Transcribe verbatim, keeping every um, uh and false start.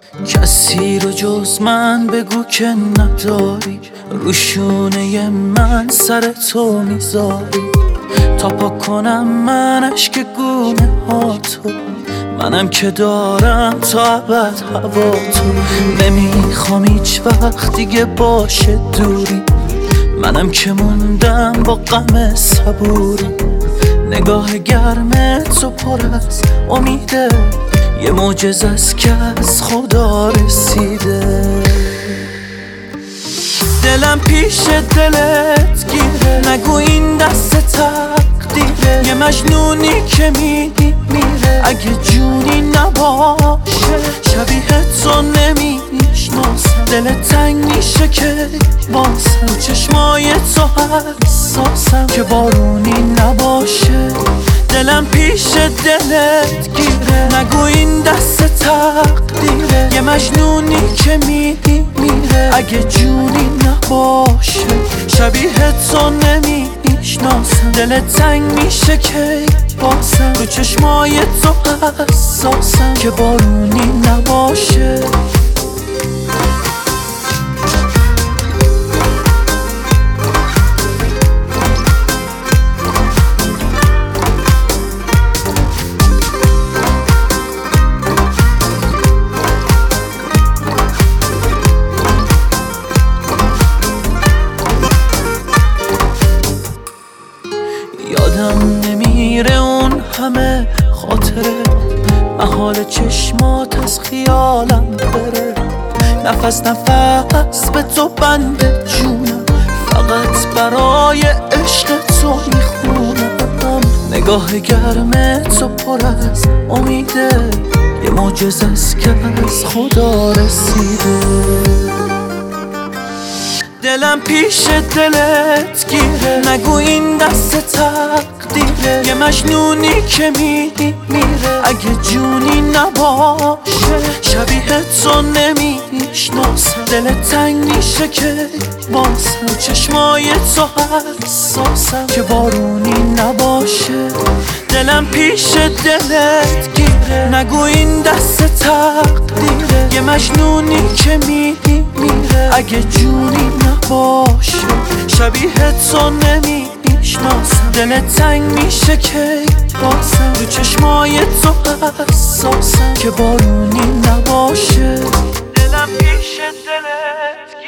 کسی رو جز من بگو که نداری، روشونه من سر تو میذاری تا پاک کنم من عشق گونه ها تو. منم که دارم تا ابد هوا تو. نمیخوام هیچ وقت دیگه باشه دوری، منم که موندم با غم صبوری. نگاه گرم تو پر از امیده، یه معجزه است که از خدا رسیده. دلم پیش دلت گیره، نگو این دست تقدیره. یه مجنونی که میدی میره، اگه جونی نباشه شبیه تو نمیشناسم. دلت تنگ میشه که باسم، چشمای تو حساسم که بارونی نباشه. دلم پیش دلت گیره، نگو این دست تقدیره. یه مجنونی که میدی میره، اگه جونی نباشه شبیه تو نمیشناسم. دلت تنگ میشه که باسم، تو چشمای تو حساسم که بارونی نباشه. یادم نمیره اون همه خاطره، محال چشمات از خیالم بره. نفس نفس به تو بند جونم، فقط برای عشق تو میخونم. نگاه گرم تو پر از امیده، یه معجزه است که از خدا رسیده. دلم پیش دلت گیره، نگو این دست تقدیره. یه مجنونی که میدی میره، اگه جونی نباشه شبیه تو نمیشناسم. دلت تنگ میشه که باسم، چشمای تو حساسم که بارونی نباشه. دلم پیش دلت گیره، نگو این دست تقدیره. یه مجنونی که میدی میره، اگه جونی نباشه شبیه تو نمیشناسم. دلت تنگ میشه که باسم، تو چشمای تو حساسم که بارونی نباشه. دلم پیش دلت